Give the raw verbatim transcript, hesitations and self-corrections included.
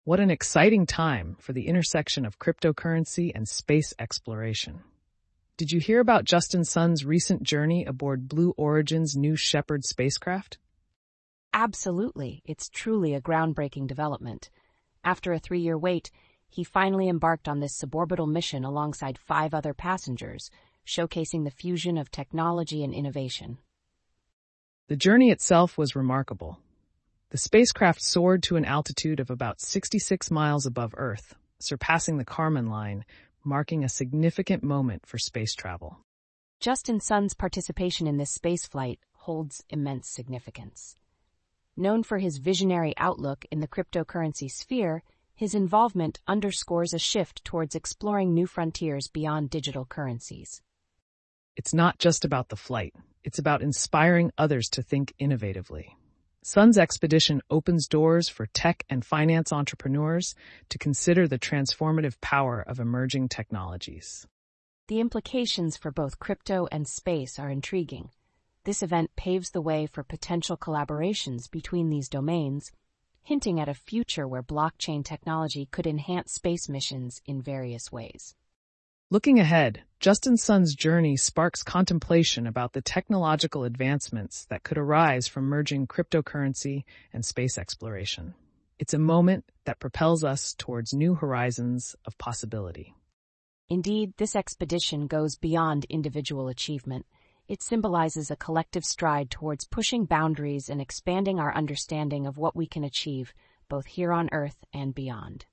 What an exciting time for the intersection of cryptocurrency and space exploration. Did you hear about Justin Sun's recent journey aboard Blue Origin's New Shepard spacecraft? Absolutely. It's truly a groundbreaking development. After a three-year wait, he finally embarked on this suborbital mission alongside five other passengers, showcasing the fusion of technology and innovation. The journey itself was remarkable. The spacecraft soared to an altitude of about sixty-six miles above Earth, surpassing the Kármán line, marking a significant moment for space travel. Justin Sun's participation in this spaceflight holds immense significance. Known for his visionary outlook in the cryptocurrency sphere, his involvement underscores a shift towards exploring new frontiers beyond digital currencies. It's not just about the flight. It's about inspiring others to think innovatively. Sun's expedition opens doors for tech and finance entrepreneurs to consider the transformative power of emerging technologies. The implications for both crypto and space are intriguing. This event paves the way for potential collaborations between these domains, hinting at a future where blockchain technology could enhance space missions in various ways. Looking ahead, Justin Sun's journey sparks contemplation about the technological advancements that could arise from merging cryptocurrency and space exploration. It's a moment that propels us towards new horizons of possibility. Indeed, this expedition goes beyond individual achievement. It symbolizes a collective stride towards pushing boundaries and expanding our understanding of what we can achieve, both here on Earth and beyond.